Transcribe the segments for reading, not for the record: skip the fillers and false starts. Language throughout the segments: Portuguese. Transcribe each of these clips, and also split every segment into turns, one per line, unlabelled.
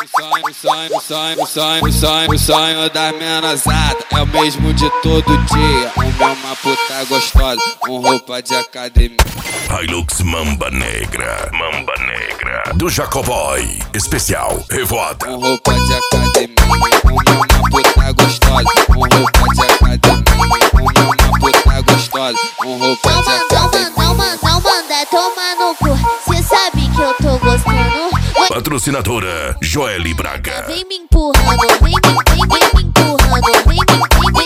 O sonho das menosada é o mesmo de todo dia. Uma puta gostosa com roupa de academia.
Hilux Mamba Negra, do Jacoboy, especial Revoada.
Com roupa de academia, uma puta gostosa com roupa de academia. Uma puta gostosa com roupa de academia.
Não manda tomar no cu, cê sabe que eu tô gostando.
Patrocinadora Joely Braga.
Vem me empurrando, vem me empurrando, vem me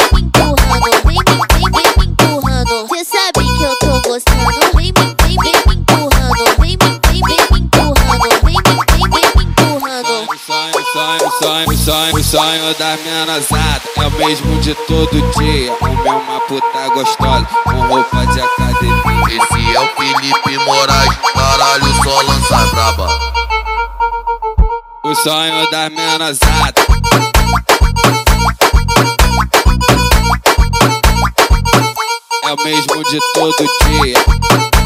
empurrando. Cê sabe que eu tô gostando. Vem me empurrando, vem me empurrando.
O sonho das menosada é o mesmo de todo dia. Uma puta gostosa com roupa de academia.
Esse é o Felipe Moraes, caralho, só lança braba.
O sonho das menosada é o mesmo de todo dia.